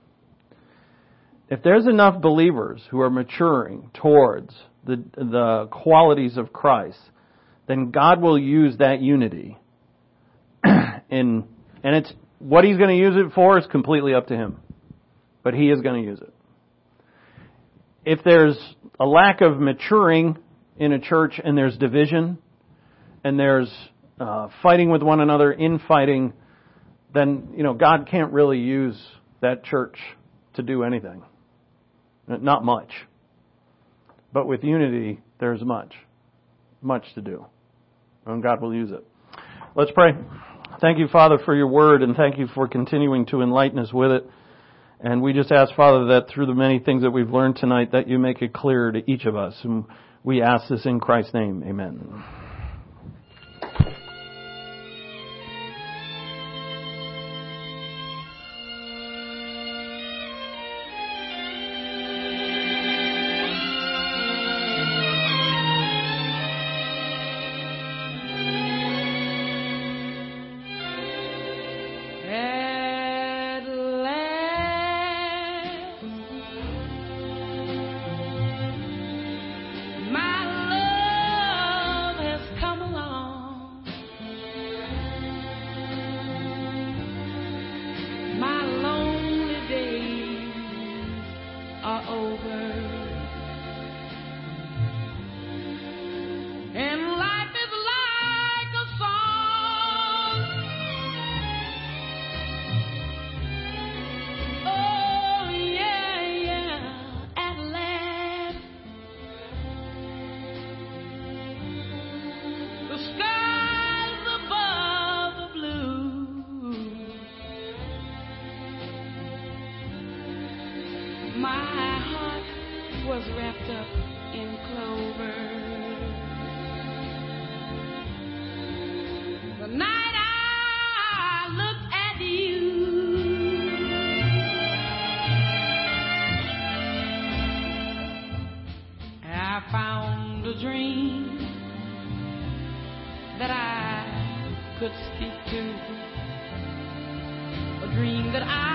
If there's enough believers who are maturing towards the, the qualities of Christ, then God will use that unity. In, and it's what He's going to use it for is completely up to Him. But He is going to use it. If there's a lack of maturing in a church and there's division and there's uh, fighting with one another, infighting, then, you know, God can't really use that church to do anything. Not much. But with unity, there's much. Much to do. And God will use it. Let's pray. Thank you, Father, for your word, and thank you for continuing to enlighten us with it. And we just ask, Father, that through the many things that we've learned tonight, that you make it clear to each of us. And we ask this in Christ's name. Amen. My love has the skies above the blue. My heart was wrapped up in clover. The night I looked at you, I found a dream that I could speak to, a dream that I